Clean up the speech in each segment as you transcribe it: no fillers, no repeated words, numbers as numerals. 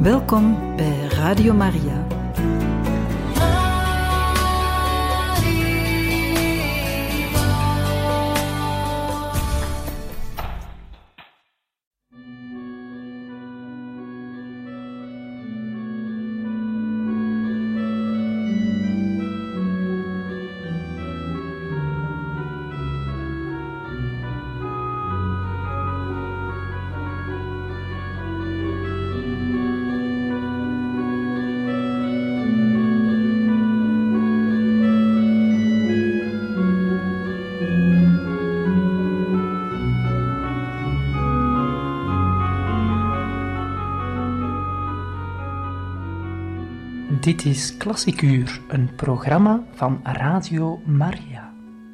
Welkom bij Radio Maria. Dit is Klassiek Uur, een programma van Radio Maria.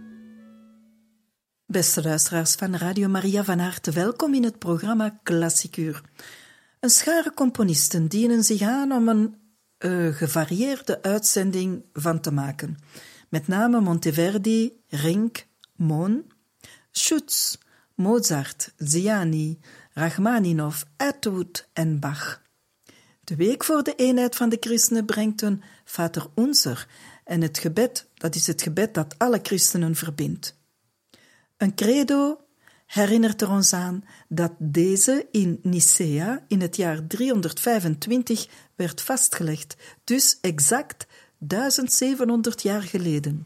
Beste luisteraars van Radio Maria, van harte welkom in het programma Klassiek Uur. Een schare componisten dienen zich aan om een gevarieerde uitzending van te maken. Met name Monteverdi, Rinck, Mohn, Schütz, Mozart, Ziani, Rachmaninov, Atwood en Bach. De week voor de eenheid van de christenen brengt een Vater Unser en het gebed, dat is het gebed dat alle christenen verbindt. Een credo herinnert er ons aan dat deze in Nicea in het jaar 325 werd vastgelegd, dus exact 1700 jaar geleden.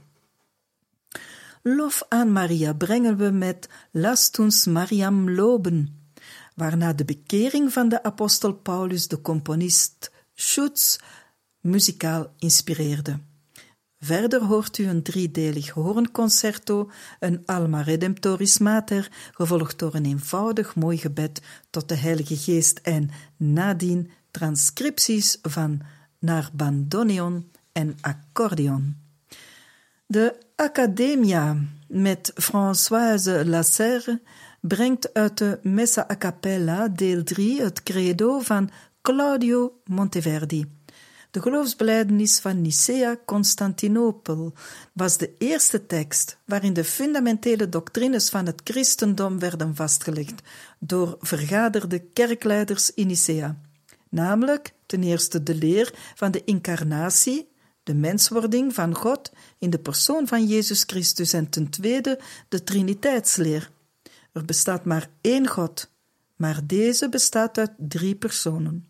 Lof aan Maria brengen we met Lasst uns Mariam loben, waarna de bekering van de apostel Paulus de componist Schütz muzikaal inspireerde. Verder hoort u een driedelig hoornconcerto, een Alma Redemptoris Mater, gevolgd door een eenvoudig mooi gebed tot de Heilige Geest en nadien transcripties van naar bandoneon en accordeon. De Accademia met Françoise Lasserre brengt uit de Messa a cappella deel 3 het credo van Claudio Monteverdi. De geloofsbelijdenis van Nicea-Constantinopel was de eerste tekst waarin de fundamentele doctrines van het christendom werden vastgelegd door vergaderde kerkleiders in Nicea. Namelijk ten eerste de leer van de incarnatie, de menswording van God in de persoon van Jezus Christus en ten tweede de Triniteitsleer. Er bestaat maar één God, maar deze bestaat uit 3 personen.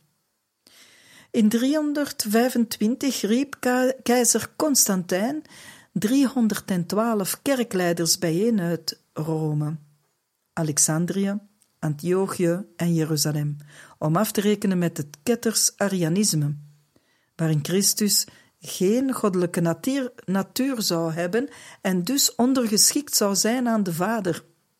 In 325 riep keizer Constantijn 312 kerkleiders bijeen uit Rome, Alexandrië, Antiochië en Jeruzalem, om af te rekenen met het ketters Arianisme, waarin Christus geen goddelijke natuur zou hebben en dus ondergeschikt zou zijn aan de Vader.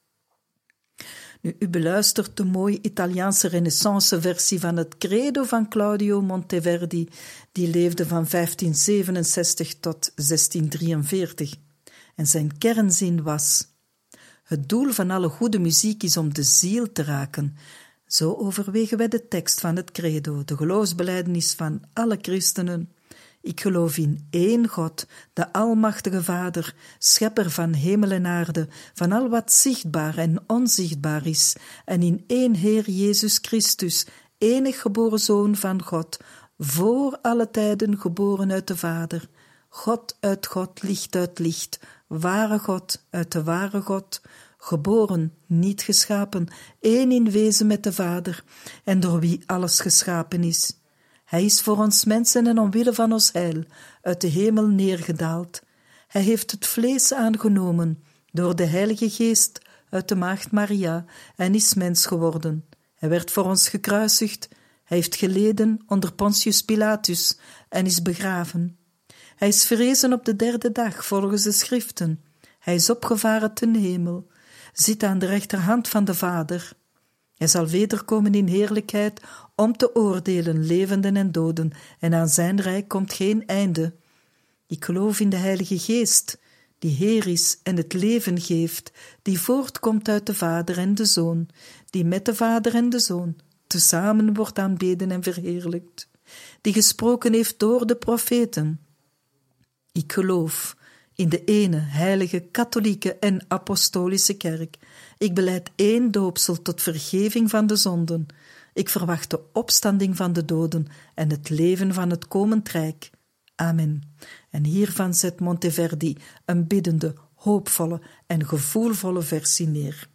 Nu, u beluistert de mooie Italiaanse renaissance-versie van het credo van Claudio Monteverdi, die leefde van 1567 tot 1643. En zijn kernzin was: het doel van alle goede muziek is om de ziel te raken. Zo overwegen wij de tekst van het credo, de geloofsbelijdenis van alle christenen. Ik geloof in één God, de almachtige Vader, schepper van hemel en aarde, van al wat zichtbaar en onzichtbaar is, en in één Heer Jezus Christus, enig geboren Zoon van God, voor alle tijden geboren uit de Vader, God uit God, licht uit licht, ware God uit de ware God, geboren, niet geschapen, één in wezen met de Vader, en door wie alles geschapen is. Hij is voor ons mensen en omwille van ons heil uit de hemel neergedaald. Hij heeft het vlees aangenomen door de Heilige Geest uit de maagd Maria en is mens geworden. Hij werd voor ons gekruisigd. Hij heeft geleden onder Pontius Pilatus en is begraven. Hij is verrezen op de 3e dag volgens de schriften. Hij is opgevaren ten hemel, zit aan de rechterhand van de Vader. Hij zal wederkomen in heerlijkheid om te oordelen levenden en doden, en aan zijn rijk komt geen einde. Ik geloof in de Heilige Geest, die Heer is en het leven geeft, die voortkomt uit de Vader en de Zoon, die met de Vader en de Zoon tezamen wordt aanbeden en verheerlijkt, die gesproken heeft door de profeten. Ik geloof in de ene heilige, katholieke en apostolische kerk. Ik belijd één doopsel tot vergeving van de zonden. Ik verwacht de opstanding van de doden en het leven van het komend rijk. Amen. En hiervan zet Monteverdi een biddende, hoopvolle en gevoelvolle versie neer.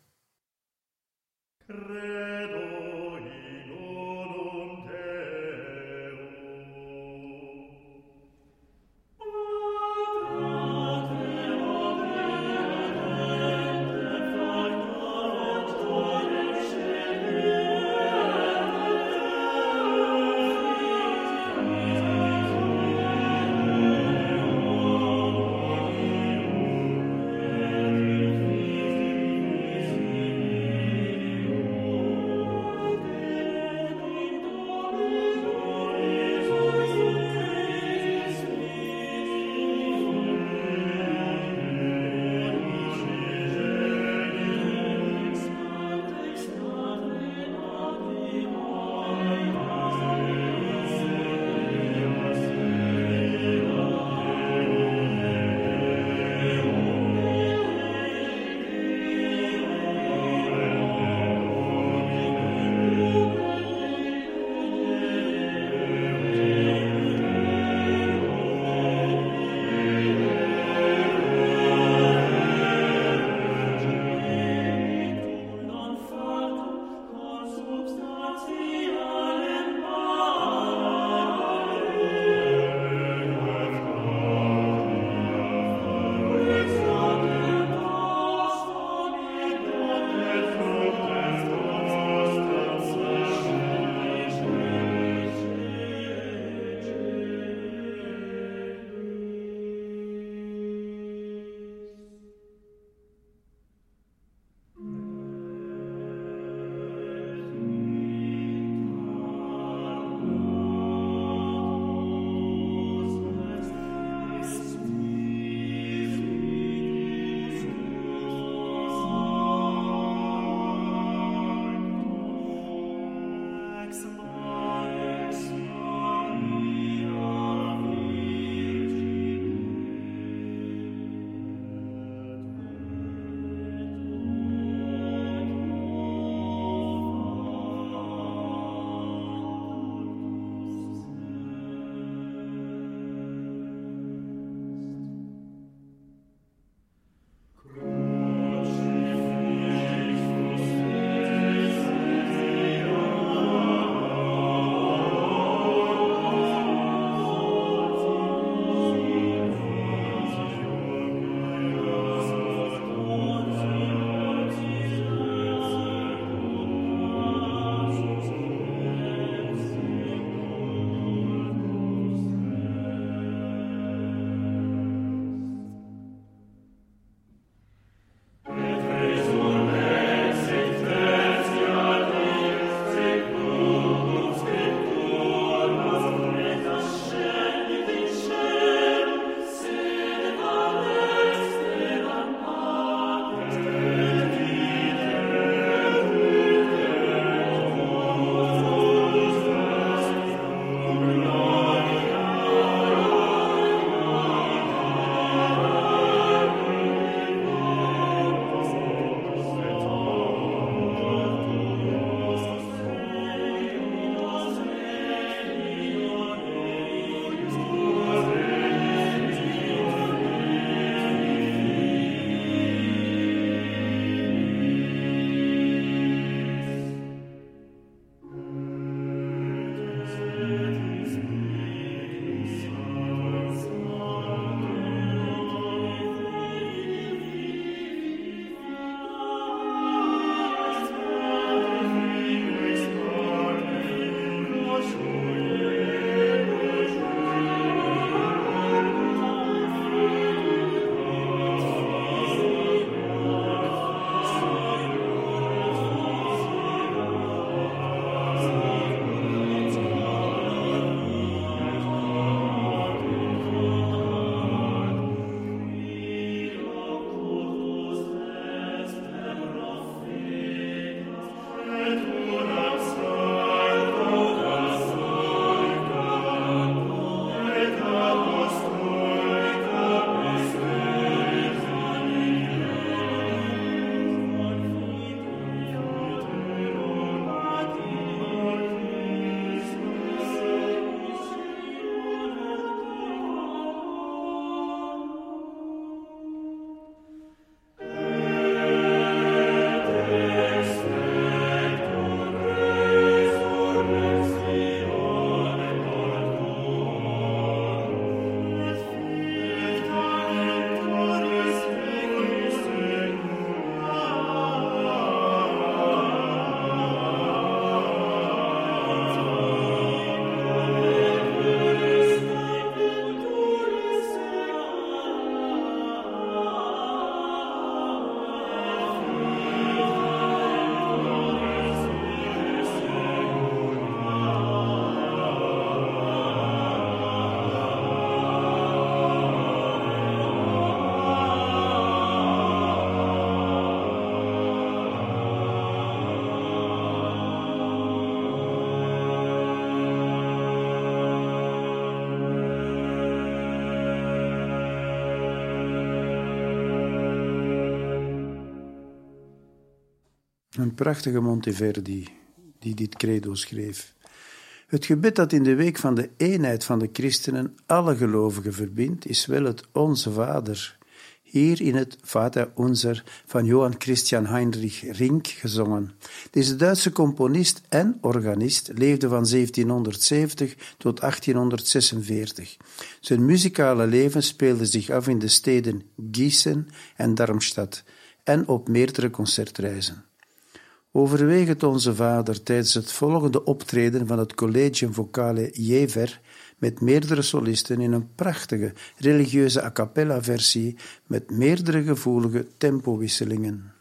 Een prachtige Monteverdi die dit credo schreef. Het gebed dat in de week van de eenheid van de christenen alle gelovigen verbindt, is wel het Onze Vader, hier in het Vater Unser van Johann Christian Heinrich Rink gezongen. Deze Duitse componist en organist leefde van 1770 tot 1846. Zijn muzikale leven speelde zich af in de steden Gießen en Darmstadt en op meerdere concertreizen. Overweeg het Onze Vader tijdens het volgende optreden van het Collegium Vocale Jever met meerdere solisten in een prachtige religieuze a cappella versie met meerdere gevoelige tempowisselingen.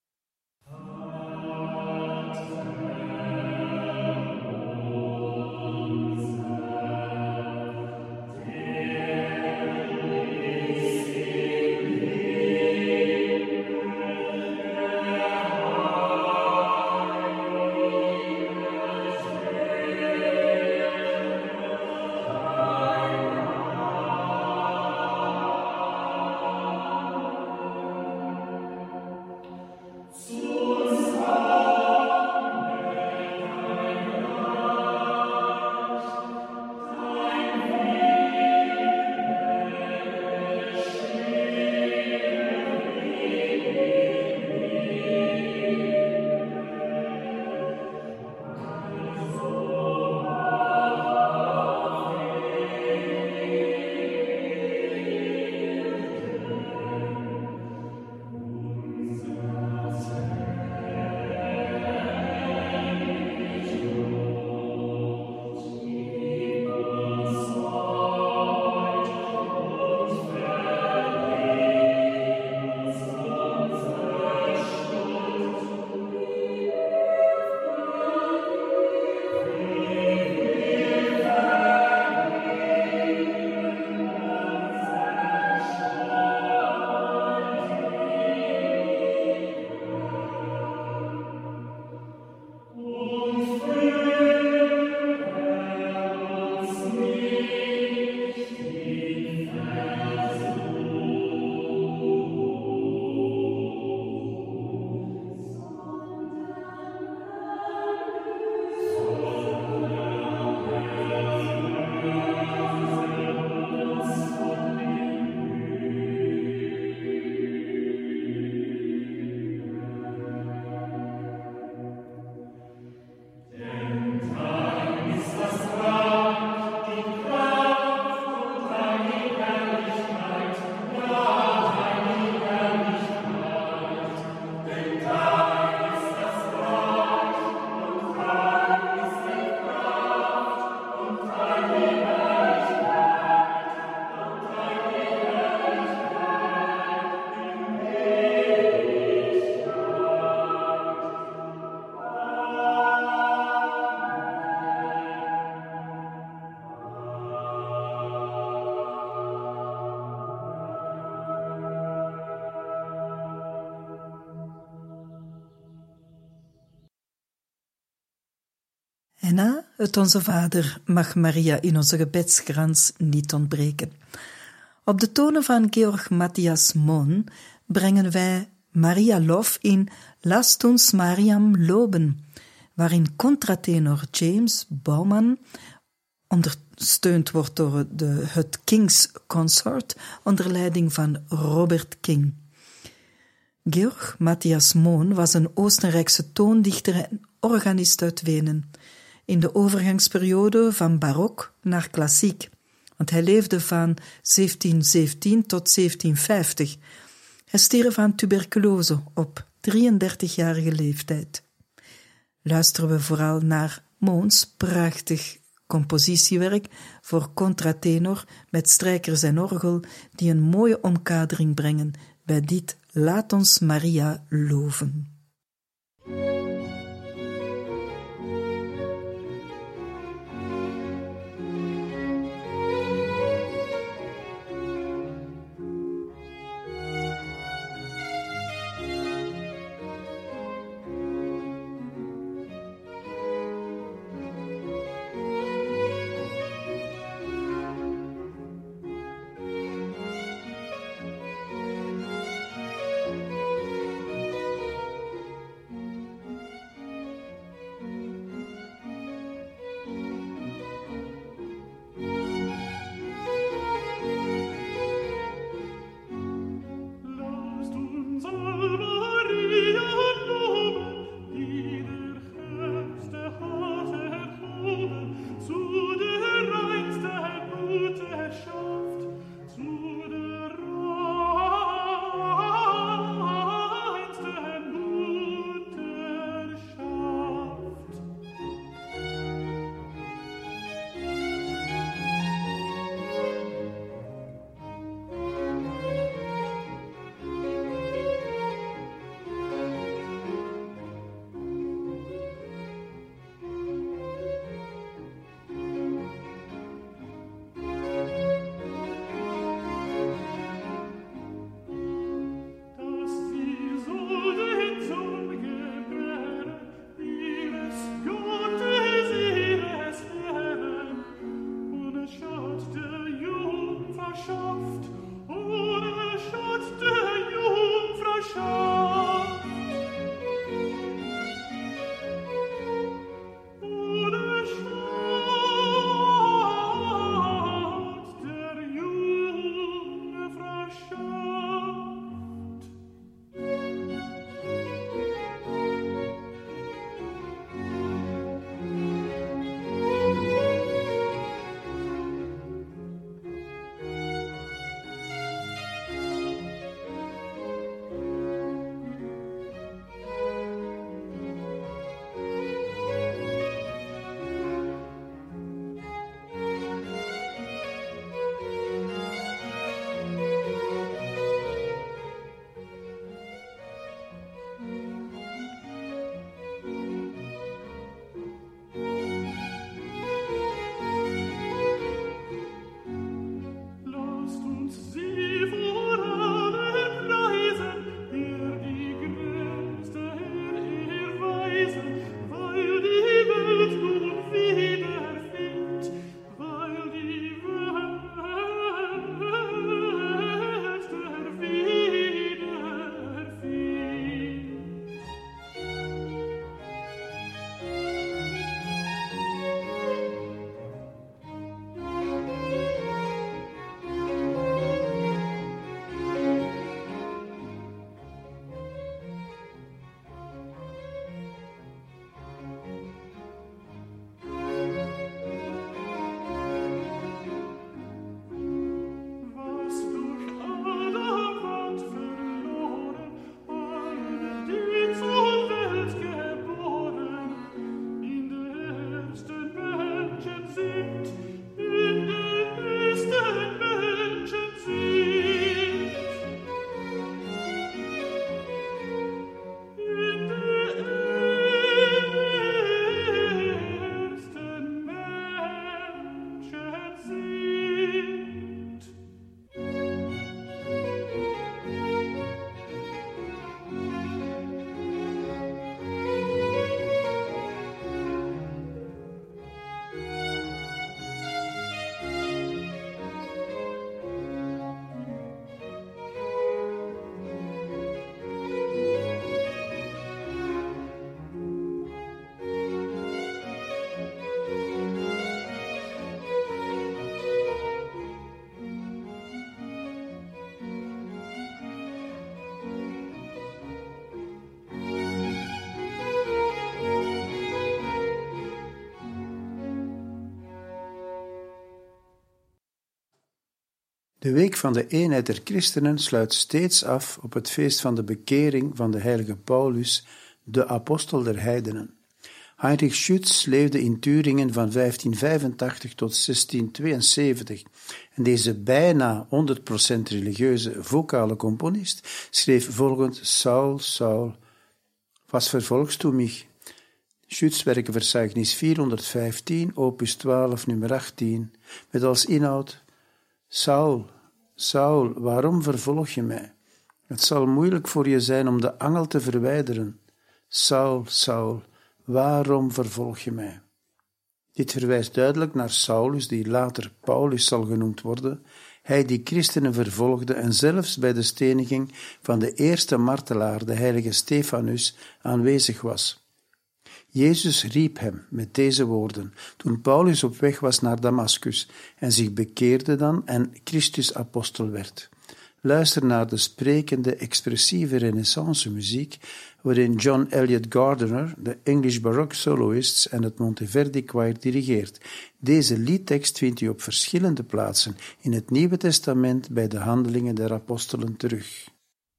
En na het Onze Vader mag Maria in onze gebedskrans niet ontbreken. Op de tonen van Georg Matthias Mohn brengen wij Maria Lof in Lasst uns Mariam loben, waarin contratenor James Bauman ondersteund wordt door het King's Consort onder leiding van Robert King. Georg Matthias Mohn was een Oostenrijkse toondichter en organist uit Wenen, in de overgangsperiode van barok naar klassiek, want hij leefde van 1717 tot 1750. Hij stierf aan tuberculose op 33-jarige leeftijd. Luisteren we vooral naar Mohns prachtig compositiewerk voor contratenor met strijkers en orgel die een mooie omkadering brengen bij dit Laat ons Maria loven. De week van de eenheid der christenen sluit steeds af op het feest van de bekering van de heilige Paulus, de apostel der heidenen. Heinrich Schütz leefde in Thüringen van 1585 tot 1672 en deze bijna 100% religieuze vocale componist schreef volgend: Saul, Saul, was vervolgst du mich? Schütz werkenverzeichnis 415, opus 12, nummer 18, met als inhoud: Saul, Saul, waarom vervolg je mij? Het zal moeilijk voor je zijn om de angel te verwijderen. Saul, Saul, waarom vervolg je mij? Dit verwijst duidelijk naar Saulus, die later Paulus zal genoemd worden, hij die christenen vervolgde en zelfs bij de steniging van de eerste martelaar, de heilige Stefanus, aanwezig was. Jezus riep hem met deze woorden toen Paulus op weg was naar Damascus en zich bekeerde dan en Christus apostel werd. Luister naar de sprekende, expressieve renaissance muziek waarin John Eliot Gardiner, de English Baroque soloists en het Monteverdi Choir dirigeert. Deze liedtekst vindt u op verschillende plaatsen in het Nieuwe Testament bij de Handelingen der Apostelen terug.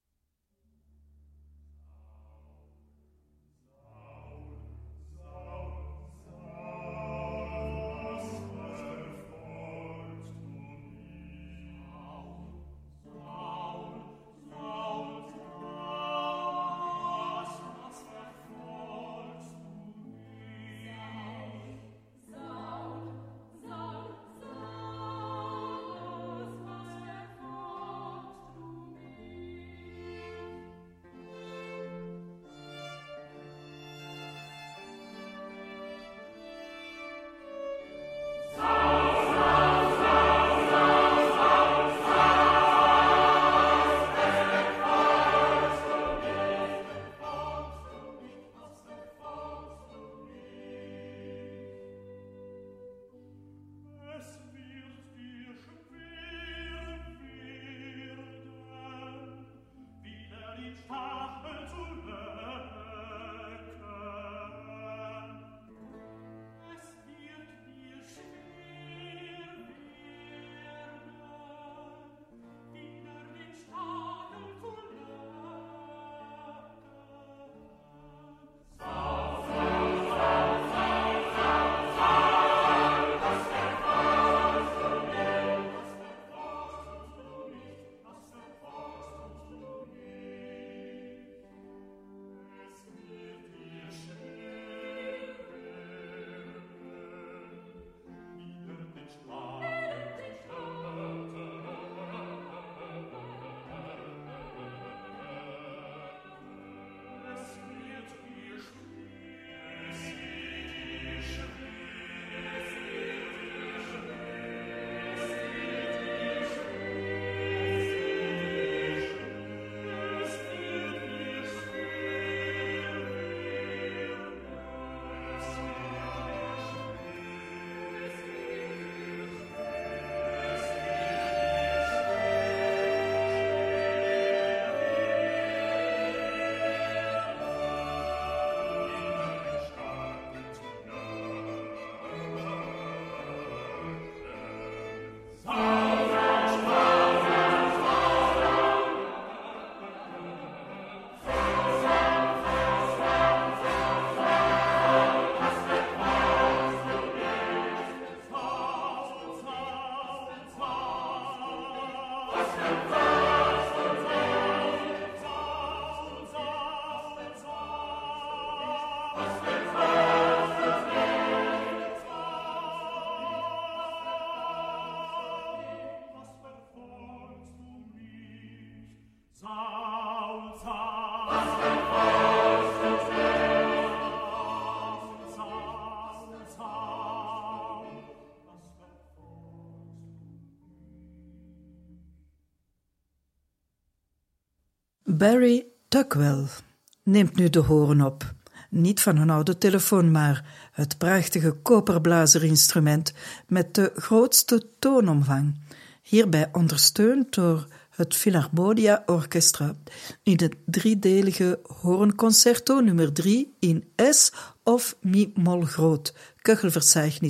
Barry Tuckwell neemt nu de horen op. Niet van een oude telefoon, maar het prachtige koperblazerinstrument met de grootste toonomvang. Hierbij ondersteund door het Philharmonia Orchestra in het driedelige hoornconcerto nummer 3 in S of mi-mol groot, Köchelverzeichnis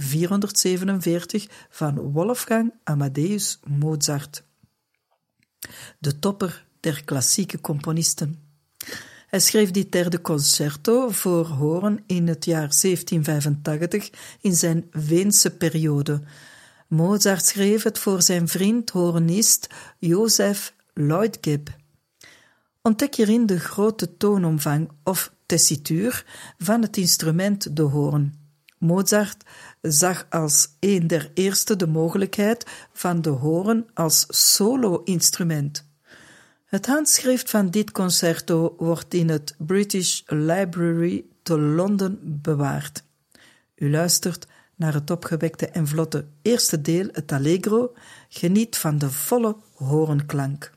447 van Wolfgang Amadeus Mozart. De topper der klassieke componisten. Hij schreef dit derde concerto voor hoorn in het jaar 1785 in zijn Weense periode. Mozart schreef het voor zijn vriend hoornist Joseph Leutgeb. Ontdek hierin de grote toonomvang of tessituur van het instrument de hoorn. Mozart zag als een der eerste de mogelijkheid van de hoorn als solo-instrument. Het handschrift van dit concerto wordt in het British Library te Londen bewaard. U luistert naar het opgewekte en vlotte eerste deel, het Allegro, geniet van de volle hoornklank.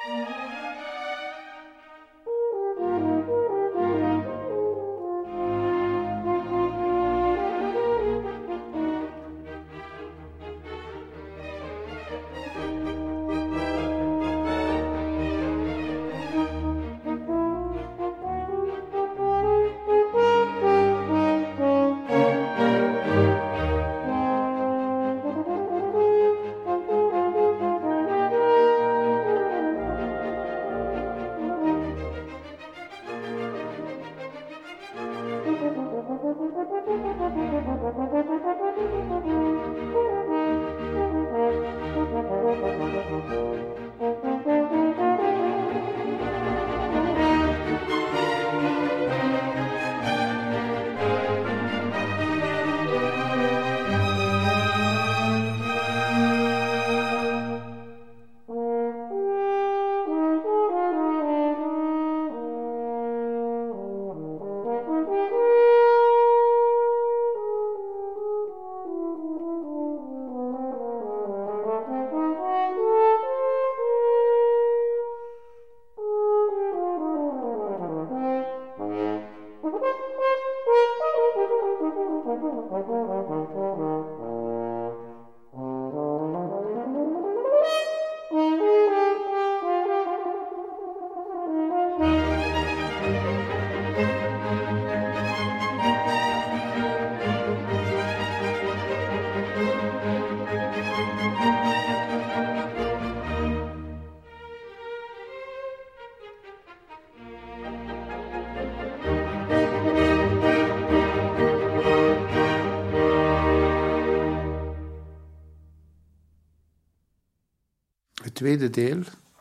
Het tweede deel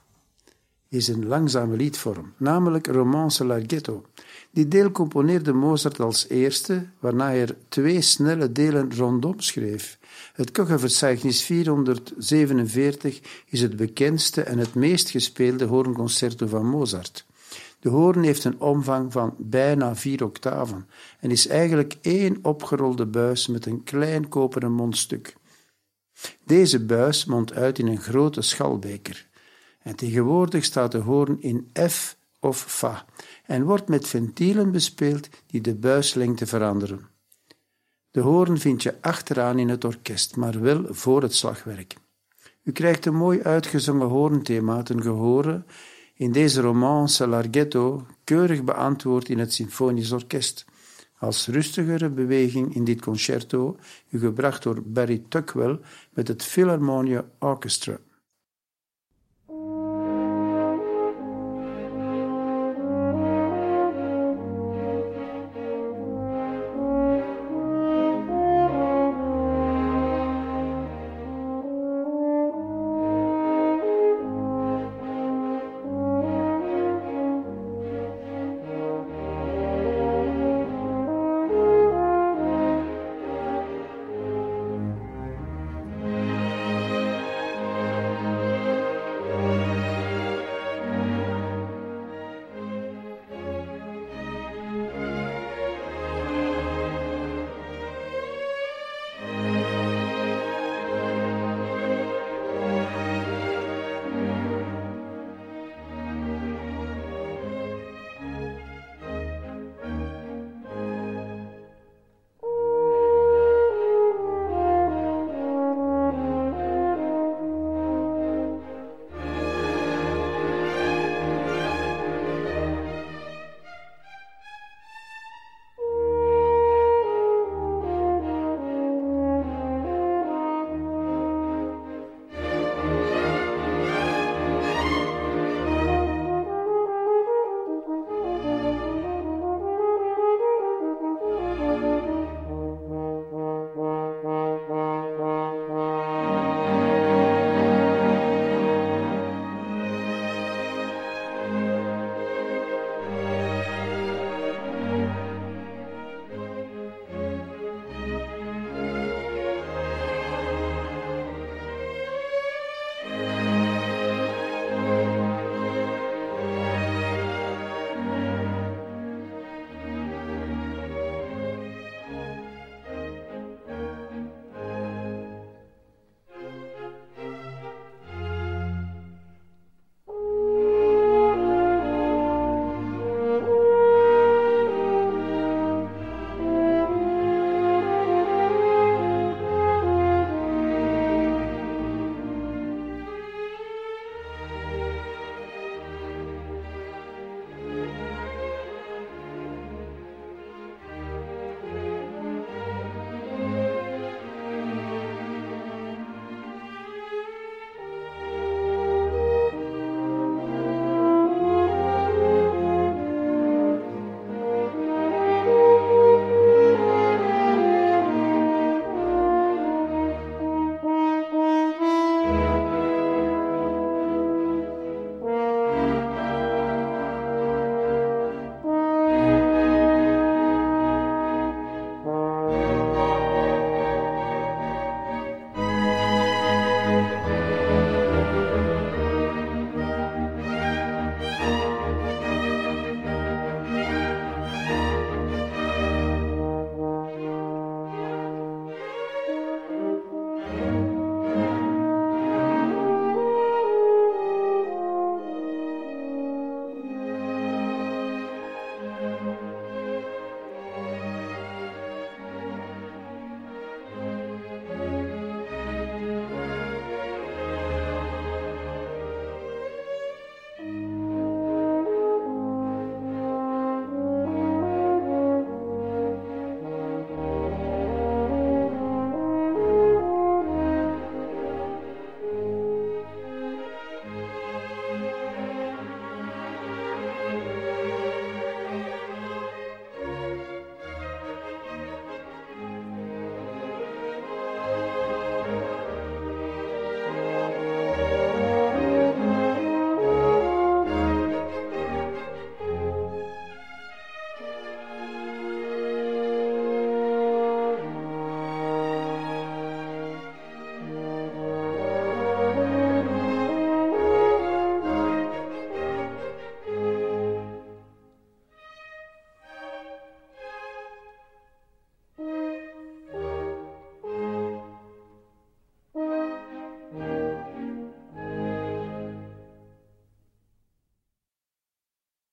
is een langzame liedvorm, namelijk Romance Larghetto. Dit deel componeerde Mozart als eerste, waarna hij er 2 snelle delen rondom schreef. Het Köchelverzeichnis 447 is het bekendste en het meest gespeelde hoornconcerto van Mozart. De hoorn heeft een omvang van bijna 4 octaven en is eigenlijk 1 opgerolde buis met een klein koperen mondstuk. Deze buis mondt uit in een grote schalbeker. En tegenwoordig staat de hoorn in F of Fa en wordt met ventielen bespeeld die de buislengte veranderen. De hoorn vind je achteraan in het orkest, maar wel voor het slagwerk. U krijgt een mooi uitgezongen hoornthema ten gehore in deze Romance Larghetto, keurig beantwoord in het symfonisch orkest. Als rustigere beweging in dit concerto, gebracht door Barry Tuckwell met het Philharmonia Orchestra.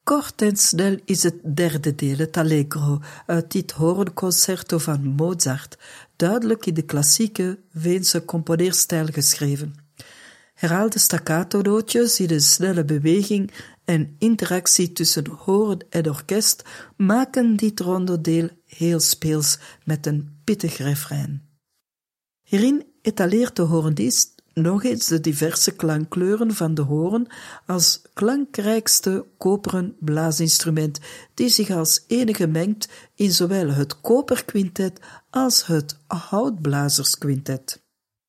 Kort en snel is het derde deel, het Allegro, uit dit hoornconcerto van Mozart, duidelijk in de klassieke Weense componeerstijl geschreven. Herhaalde staccato-nootjes in een snelle beweging en interactie tussen hoorn en orkest maken dit rondodeel heel speels met een pittig refrein. Hierin etaleert de hoornist nog eens de diverse klankkleuren van de hoorn als klankrijkste koperen blaasinstrument die zich als enige mengt in zowel het koperquintet als het houtblazersquintet.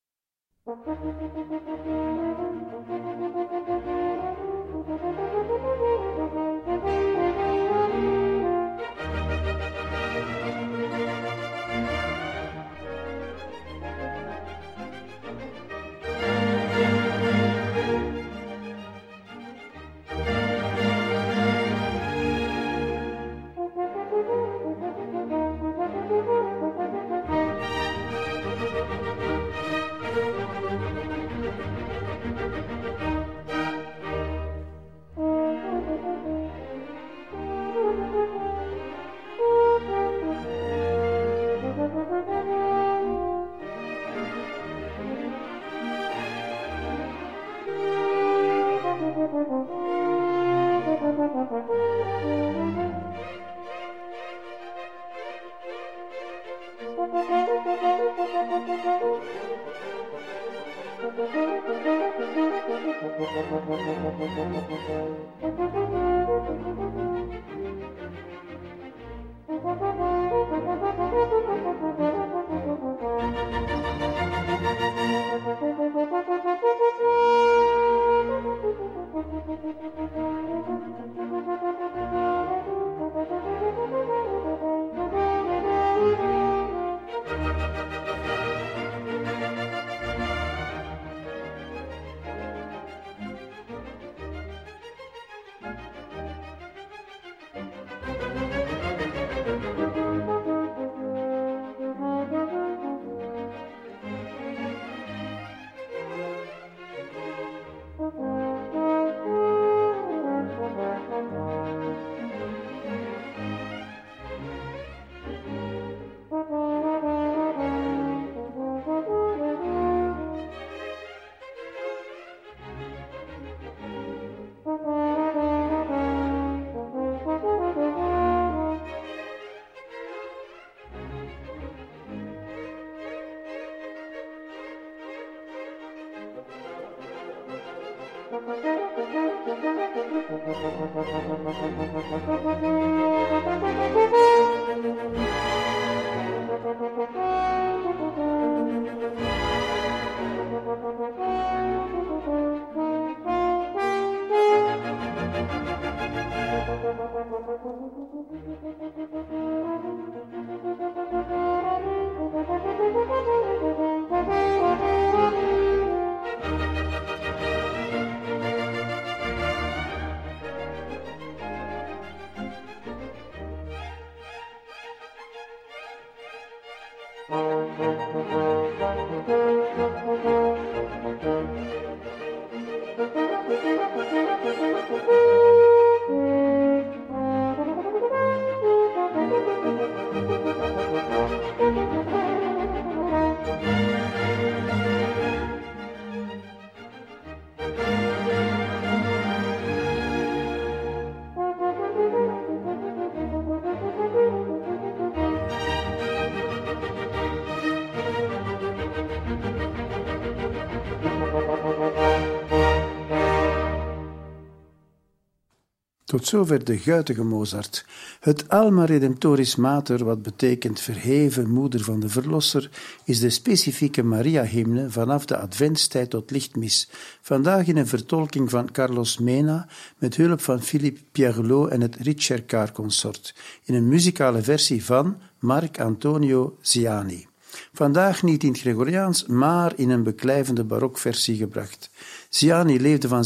Tot zover de guitige Mozart. Het Alma Redemptoris Mater, wat betekent verheven moeder van de Verlosser, is de specifieke Maria-hymne vanaf de adventstijd tot lichtmis. Vandaag in een vertolking van Carlos Mena met hulp van Philippe Pierlot en het Ricercar Consort. In een muzikale versie van Marc Antonio Ziani. Vandaag niet in het Gregoriaans, maar in een beklijvende barokversie gebracht. Ziani leefde van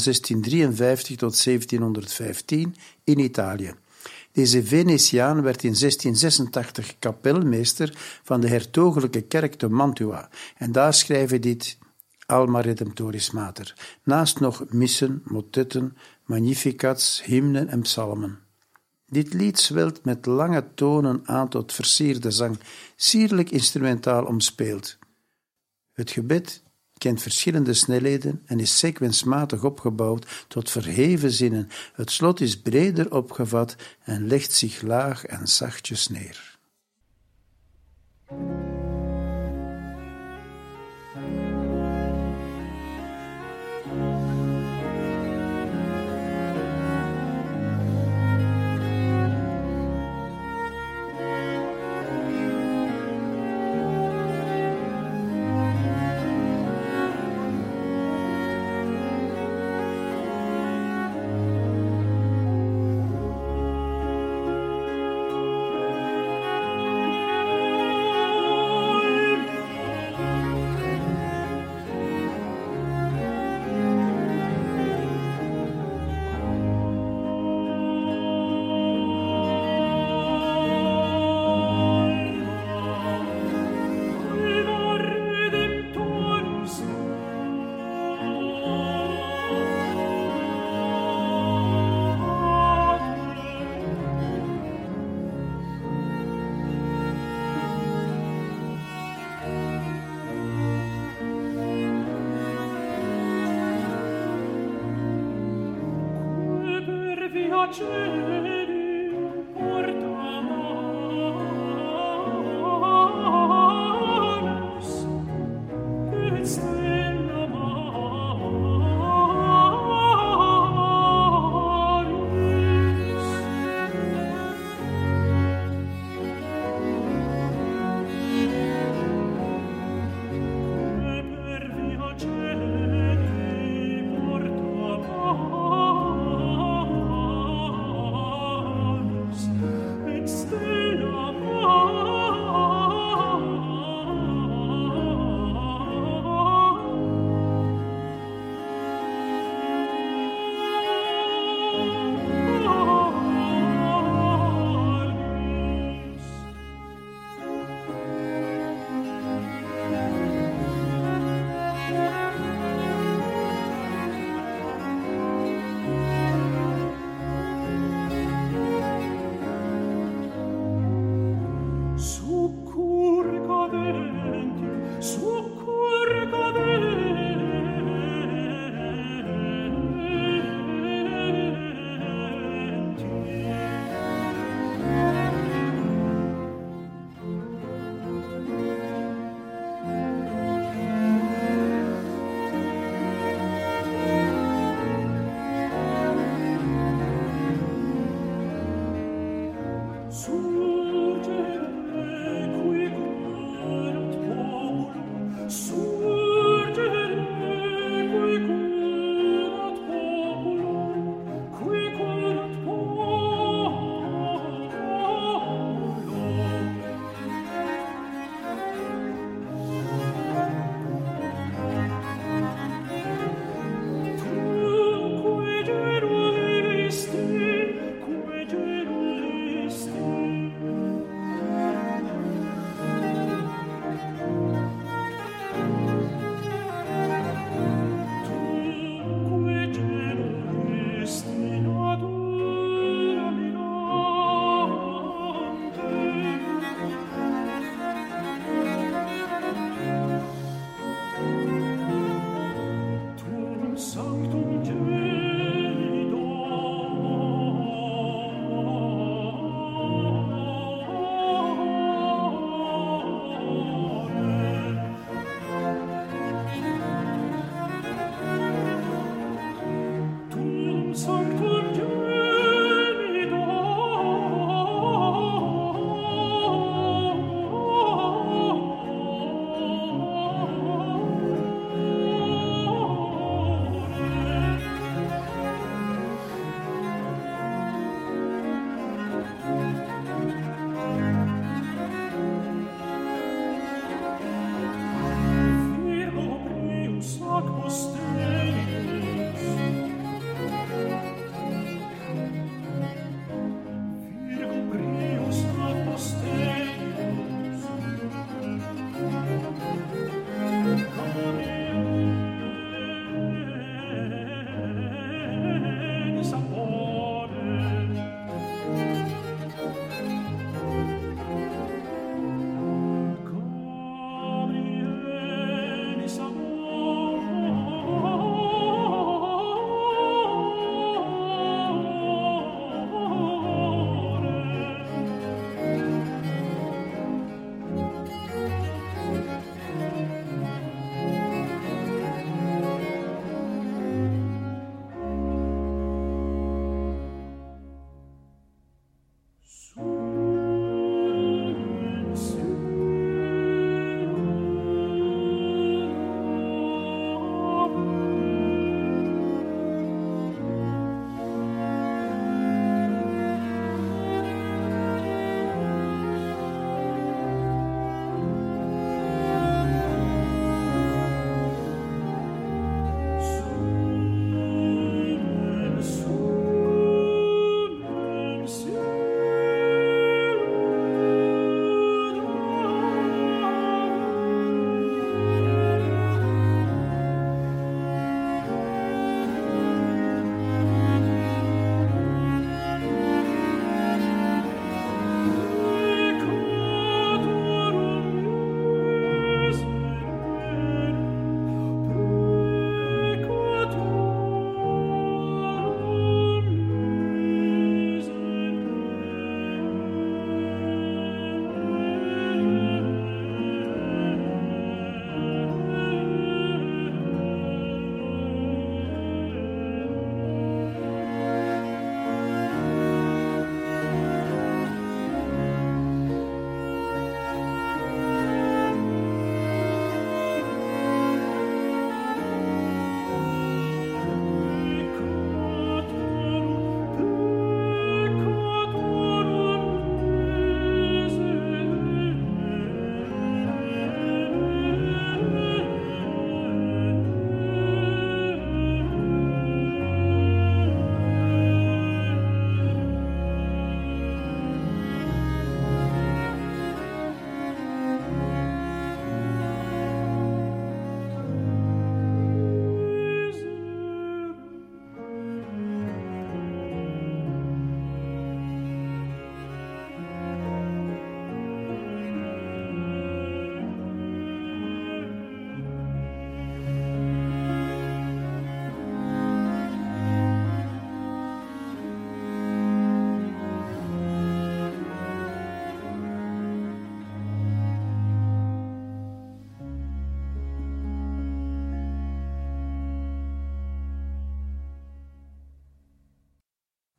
1653 tot 1715 in Italië. Deze Venetiaan werd in 1686 kapelmeester van de hertogelijke kerk te Mantua en daar schreef hij dit Alma Redemptoris Mater, naast nog missen, motetten, magnificats, hymnen en psalmen. Dit lied zwelt met lange tonen aan tot versierde zang, sierlijk instrumentaal omspeeld. Het gebed kent verschillende snelheden en is sequensmatig opgebouwd tot verheven zinnen. Het slot is breder opgevat en legt zich laag en zachtjes neer.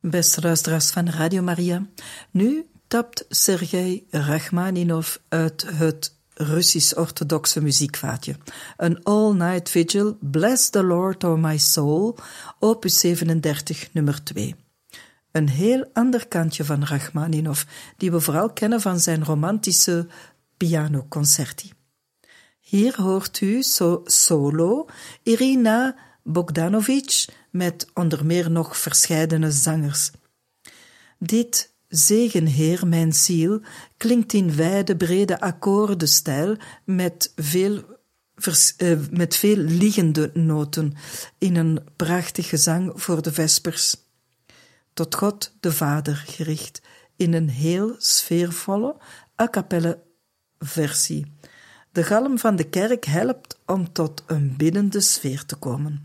Beste luisteraars van Radio Maria, nu tapt Sergei Rachmaninov uit het Russisch-orthodoxe muziekvaatje. Een all-night vigil, Bless the Lord, O my soul, opus 37, nummer 2. Een heel ander kantje van Rachmaninov, die we vooral kennen van zijn romantische pianoconcerti. Hier hoort u solo Irina Bogdanovic met onder meer nog verscheidene zangers. Dit Zegen Heer mijn ziel klinkt in wijde brede akkoordenstijl met veel liggende noten in een prachtig gezang voor de vespers. Tot God de Vader gericht in een heel sfeervolle a cappella versie. De galm van de kerk helpt om tot een biddende sfeer te komen.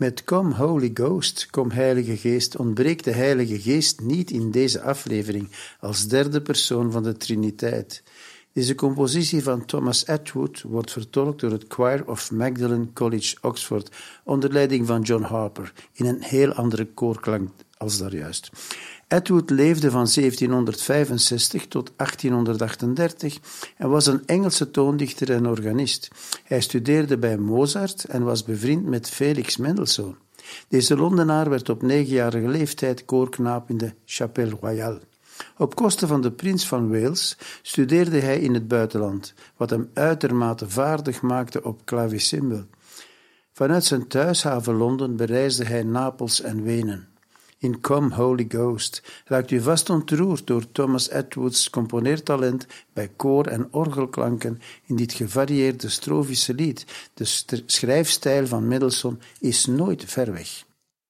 Met Come Holy Ghost, Kom Heilige Geest, ontbreekt de Heilige Geest niet in deze aflevering als derde persoon van de Triniteit. Deze compositie van Thomas Attwood wordt vertolkt door het Choir of Magdalen College, Oxford, onder leiding van John Harper, in een heel andere koorklank als daarjuist. Attwood leefde van 1765 tot 1838 en was een Engelse toondichter en organist. Hij studeerde bij Mozart en was bevriend met Felix Mendelssohn. Deze Londenaar werd op 9-jarige leeftijd koorknaap in de Chapelle Royale. Op kosten van de prins van Wales studeerde hij in het buitenland, wat hem uitermate vaardig maakte op klavecimbal. Vanuit zijn thuishaven Londen bereisde hij Napels en Wenen. In Come Holy Ghost raakt u vast ontroerd door Thomas Attwoods componeertalent bij koor- en orgelklanken in dit gevarieerde strofische lied. De schrijfstijl van Mendelssohn is nooit ver weg.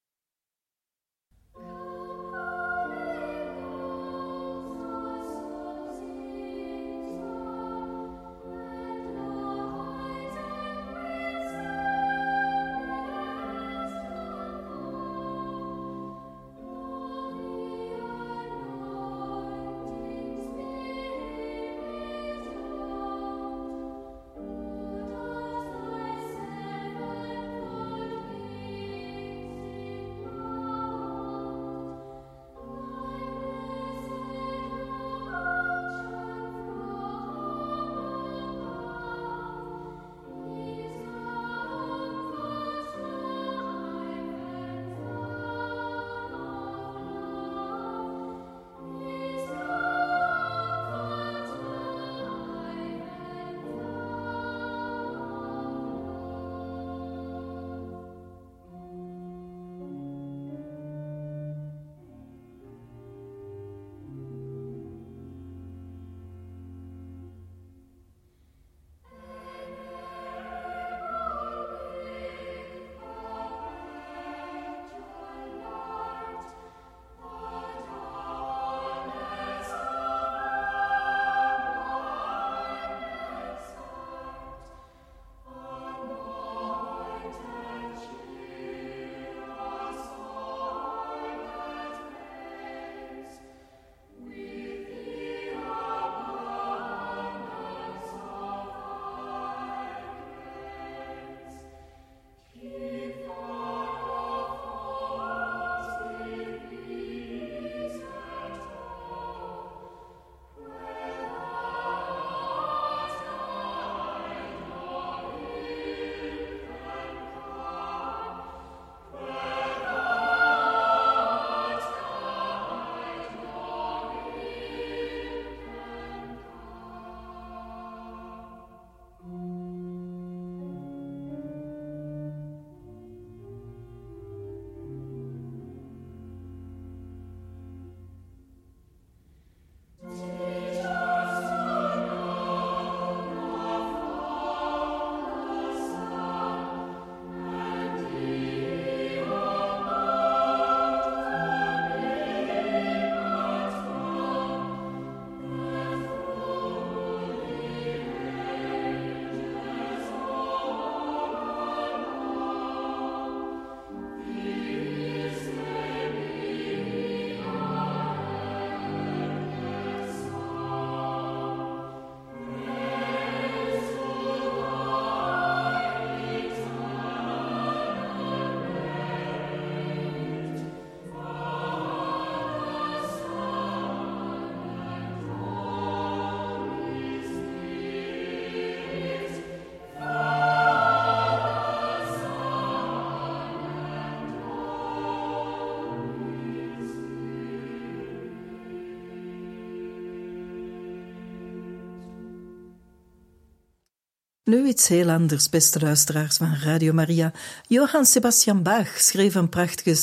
Nu iets heel anders, beste luisteraars van Radio Maria. Johann Sebastian Bach schreef een prachtige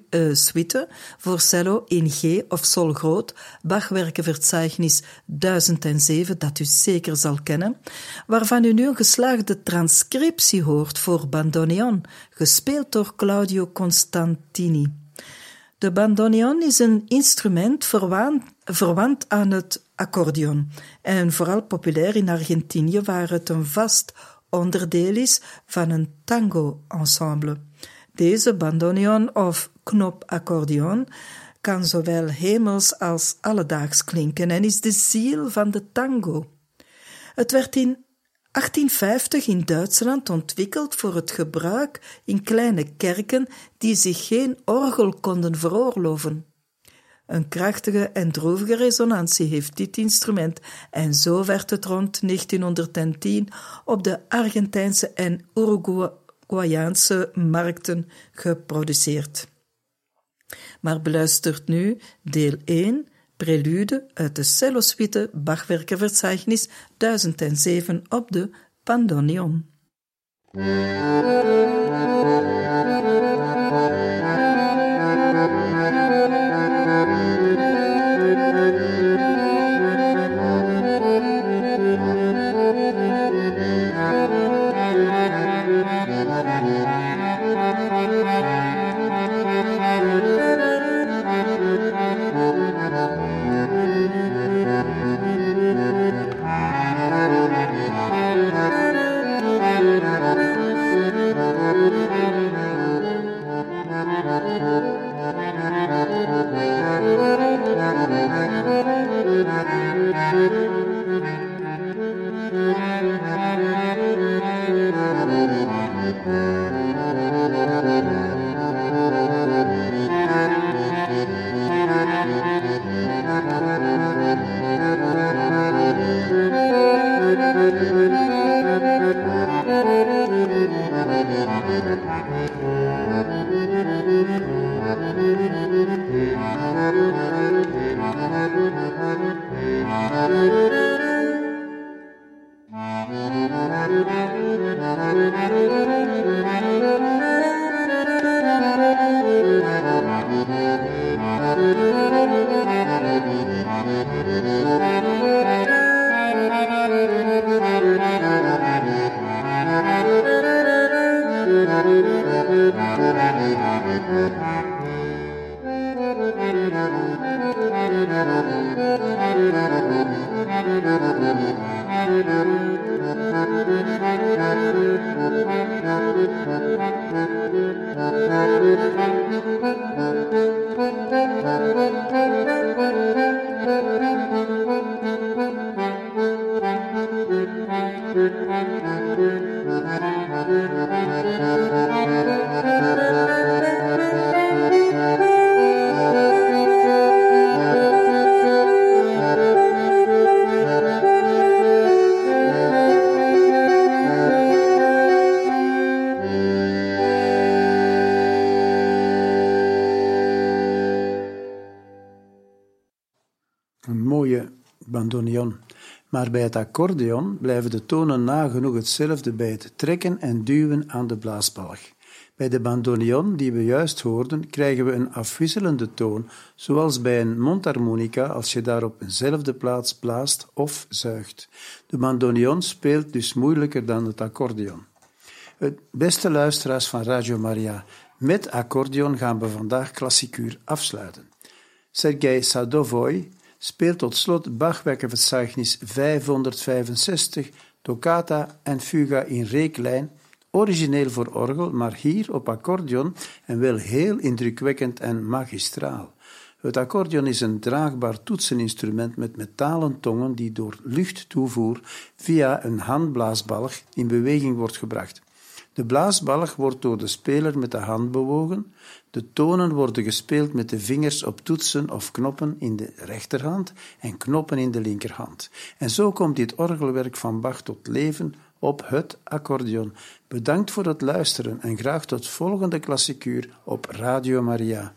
suite voor cello in G of Sol groot, Bachwerkenverzeichnis 1007, dat u zeker zal kennen, waarvan u nu een geslaagde transcriptie hoort voor bandoneon, gespeeld door Claudio Constantini. De bandoneon is een instrument verwant aan het accordeon en vooral populair in Argentinië, waar het een vast onderdeel is van een tango-ensemble. Deze bandoneon of knopaccordeon kan zowel hemels als alledaags klinken en is de ziel van de tango. Het werd in 1850 in Duitsland ontwikkeld voor het gebruik in kleine kerken die zich geen orgel konden veroorloven. Een krachtige en droevige resonantie heeft dit instrument en zo werd het rond 1910 op de Argentijnse en Uruguayaanse markten geproduceerd. Maar beluistert nu deel 1, prelude uit de cellosuite Bachwerkenverzeichnis 1007 op de bandoneon. Een mooie bandoneon. Maar bij het accordeon blijven de tonen nagenoeg hetzelfde bij het trekken en duwen aan de blaasbalg. Bij de bandoneon die we juist hoorden, krijgen we een afwisselende toon, zoals bij een mondharmonica als je daar op eenzelfde plaats blaast of zuigt. De bandoneon speelt dus moeilijker dan het accordeon. Beste luisteraars van Radio Maria, met accordeon gaan we vandaag klassikuur afsluiten. Sergei Sadovoi speelt tot slot Bachwerkenverzeichnis 565, toccata en fuga in reeklijn, origineel voor orgel, maar hier op accordeon en wel heel indrukwekkend en magistraal. Het accordeon is een draagbaar toetseninstrument met metalen tongen die door luchttoevoer via een handblaasbalg in beweging wordt gebracht. De blaasbalg wordt door de speler met de hand bewogen, de tonen worden gespeeld met de vingers op toetsen of knoppen in de rechterhand en knoppen in de linkerhand. En zo komt dit orgelwerk van Bach tot leven op het accordeon. Bedankt voor het luisteren en graag tot volgende klassikuur op Radio Maria.